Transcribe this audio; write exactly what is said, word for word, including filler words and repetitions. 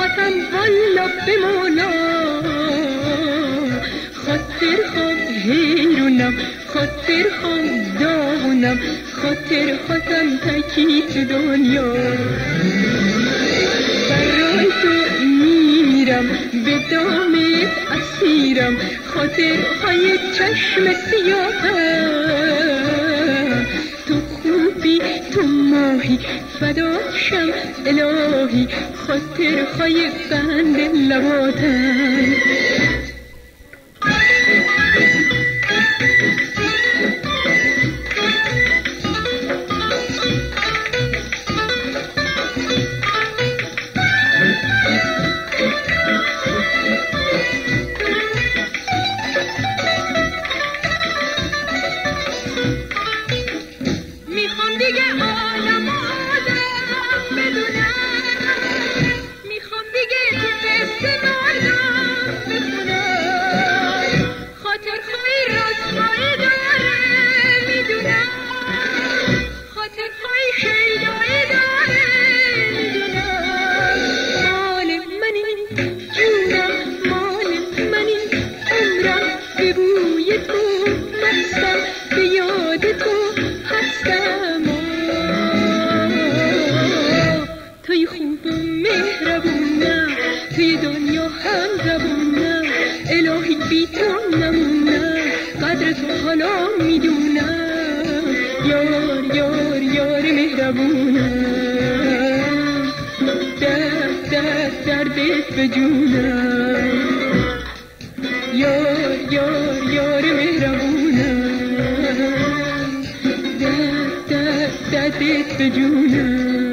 خواستم والا به مولا خاطر خواهم هیرونم خاطر خواهم داغونم خاطر خواستم تکی تو دنیا برای تو میمیرم به دام اسیرم خاطر های چشم سیاهم تو خوبی تو ماهی فداشم الهی خاطر های بند لباتم یار یار یار مهربونم دست دست دستت به جونم